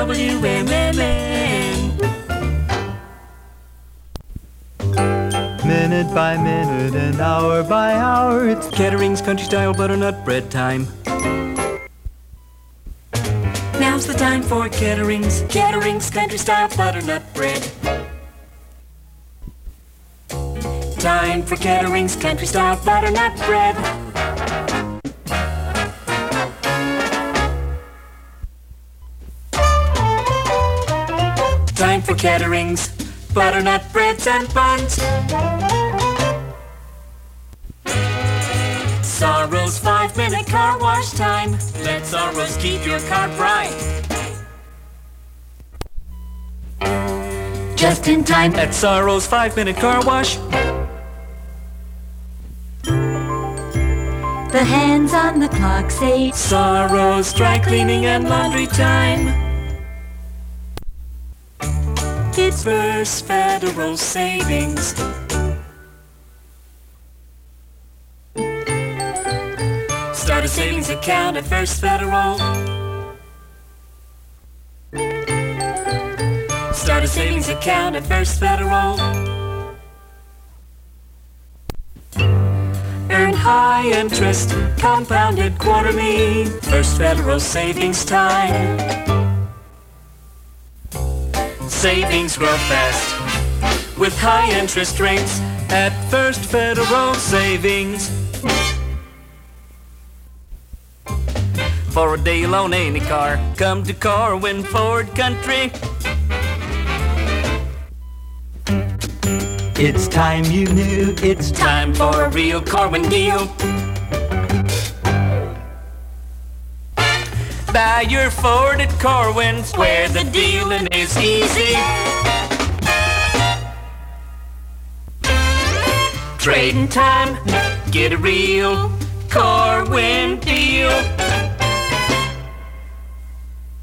WMMN. Minute by minute and hour by hour, it's Kettering's Country Style Butternut Bread time. Now's the time for Kettering's Country Style Butternut Bread. Time for Kettering's Country Style Butternut Bread. Time for Kettering's Butternut Breads and Buns. Sorrow's 5-minute car wash time. Let Sorrows keep your car bright. Just in time at Sorrow's 5-minute car wash. The hands on the clock say Sorrow's dry cleaning and laundry time. It's First Federal Savings. Start a savings account at First Federal. Start a savings account at First Federal. Earn high interest, compounded quarterly. First Federal Savings time. Savings grow fast with high interest rates at First Federal Savings. For a deal on any car, come to Corwin Ford Country. It's time you knew, it's Time for a real Corwin deal. Buy your Ford at Corwin's, where the dealing is easy. Trading time, get a real Corwin